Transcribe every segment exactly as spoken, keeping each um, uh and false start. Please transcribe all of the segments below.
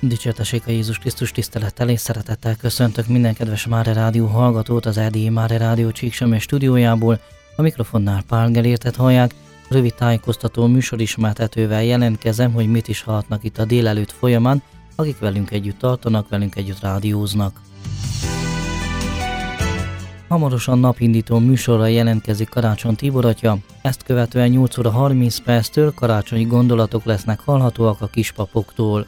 Dicsértessék a Jézus Krisztus, tisztelettel és szeretettel köszöntök minden kedves Máre Rádió hallgatót az erdélyi Máre Rádió Csíksömör stúdiójából. A mikrofonnál Pál Gelértet hallják. Rövid tájékoztató műsorismertetővel jelentkezem, hogy mit is hallhatnak itt a délelőtt folyamán, akik velünk együtt tartanak, velünk együtt rádióznak. Hamarosan napindító műsorra jelentkezik Karácsony Tibor atya, ezt követően nyolc óra harminc perctől karácsonyi gondolatok lesznek hallhatóak a kispapoktól.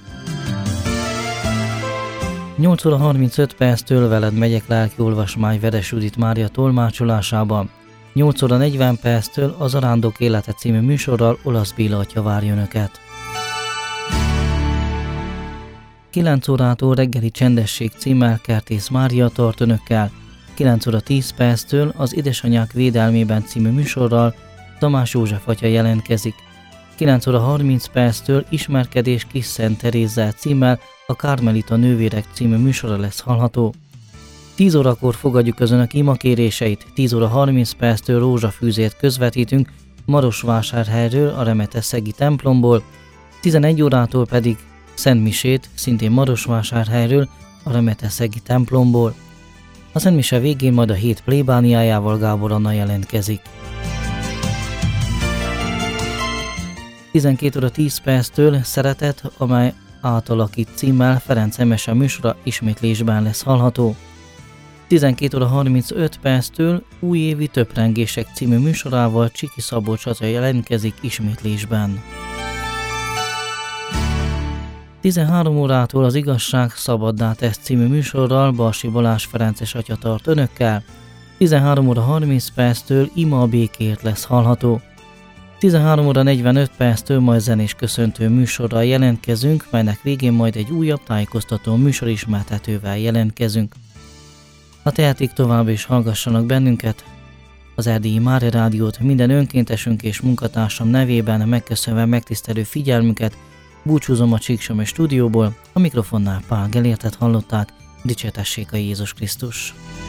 nyolc óra harmincöt perctől veled megyek lelki olvasmány Veres Judit Mária tolmácsolásában. nyolc óra negyven perctől az Arándok élete című műsorral Olasz Béla atya várja önöket. kilenc órától reggeli csendesség címmel Kertész Mária tart önökkel. kilenc óra tíz perctől az Édesanyák védelmében című műsorral Tamás József atya jelentkezik. kilenc óra harminc perctől Ismerkedés Kis Szent Terézzel címmel a Kármelita nővérek című műsora lesz hallható. tíz órakor fogadjuk az önök imakéréseit, tíz óra harminc perctől rózsafűzért közvetítünk Marosvásárhelyről, a Remeteszegi templomból, tizenegy órától pedig szentmisét, szintén Marosvásárhelyről, a Remeteszegi templomból. A szentmise végén majd a hét plébániájával Gábor Anna jelentkezik. tizenkét óra tíz perctől Szeretet, amely átalakít címmel Ferenc Emese műsora ismétlésben lesz hallható. tizenkét óra harmincöt perctől Újévi Töprengések című műsorával Csiki Szabolcs atya jelentkezik ismétlésben. tizenhárom órától az Igazság szabaddá tesz című műsorral Balsi Balázs Ferences atya tart önökkel. tizenhárom óra harminc perctől Ima a békért lesz hallható. tizenhárom óra negyvenöt perctől majd zenés köszöntő műsorral jelentkezünk, melynek végén majd egy újabb tájékoztató műsorismertetővel jelentkezünk. Ha tehetik, tovább is hallgassanak bennünket. Az erdélyi Máre Rádiót minden önkéntesünk és munkatársam nevében megköszönve megtisztelő figyelmüket, búcsúzom a Csíksömör stúdióból, a mikrofonnál Pál Gelértet hallották, dicsértessék a Jézus Krisztus.